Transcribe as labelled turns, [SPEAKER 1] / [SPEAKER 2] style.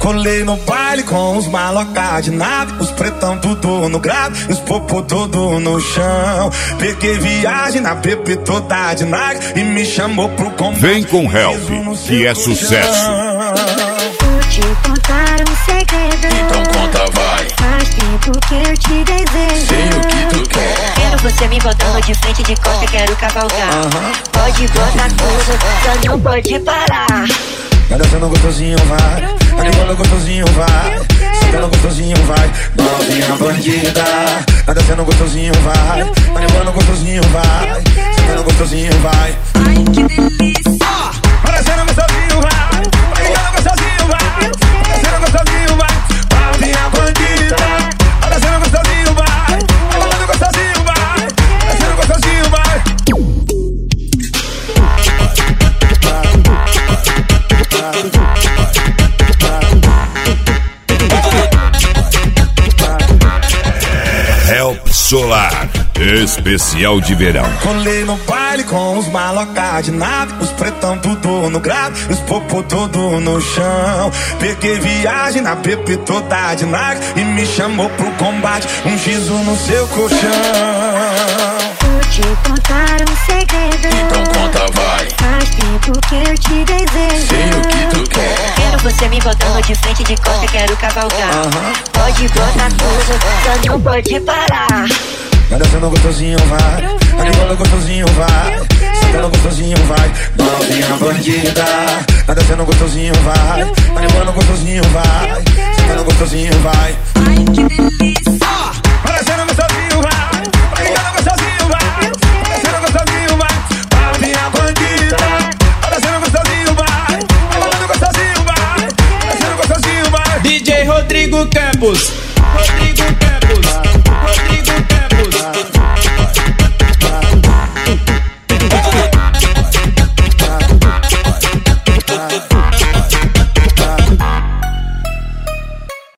[SPEAKER 1] Colei no baile com os maloca de nave, os pretão tudo no grave, os popô tudo no chão. Peguei viagem na PP toda de Nike e me chamou pro combate.
[SPEAKER 2] Vem com Help, que é sucesso.
[SPEAKER 3] Vou te contar um segredo.
[SPEAKER 4] Então conta, vai.
[SPEAKER 3] Faz tempo que eu te desejo.
[SPEAKER 4] Sei o que tu quer.
[SPEAKER 3] Quero você me botando de frente de costa, quero cavalgar. Pode botar tudo, só não pode parar.
[SPEAKER 1] Vai dançando gostosinho, vai. Animando gostosinho, vai. Sentando gostosinho, vai. Novinha bandida. Vai dançando gostosinho, vai. Animando gostosinho, vai. Sentando gostosinho, vai.
[SPEAKER 3] Ai, que delícia.
[SPEAKER 1] Vai dançando gostosinho, vai. Animando gostosinho, vai. Dançando gostosinho, vai. Novinha bandida. Vai dançando gostosinho, vai. Animando gostosinho, vai. Dançando gostosinho, vai.
[SPEAKER 2] Help Solar, especial de verão.
[SPEAKER 1] Colei no baile com os maloca de nave, os pretão tudo no grave, os popô tudo no chão. Peguei viagem na PP toda de Nike e me chamou pro combate, um gizo no seu colchão.
[SPEAKER 3] Vou te contar um segredo.
[SPEAKER 4] Então conta, vai.
[SPEAKER 3] Faz tempo que eu te desejo.
[SPEAKER 4] Sei o que tu quer.
[SPEAKER 3] Quero você me botando de frente de costa, quero cavalgar. Pode botar tudo, só não pode parar.
[SPEAKER 1] Vai dançando gostosinho, vai. Animando gostosinho, vai. Sentando gostosinho, vai. Novinha bandida. Vai dançando gostosinho, vai. Animando gostosinho, vai. Sentando gostosinho, vai.
[SPEAKER 3] Ai, que delícia.
[SPEAKER 1] Vai dançando gostosinho, vai. Animando gostosinho, vai. Dançando gostosinho, vai. Novinha bandida. Vai dançando gostosinho, vai. Animando gostosinho, vai. Dançando gostosinho, vai.
[SPEAKER 5] DJ Rodrigo Campos.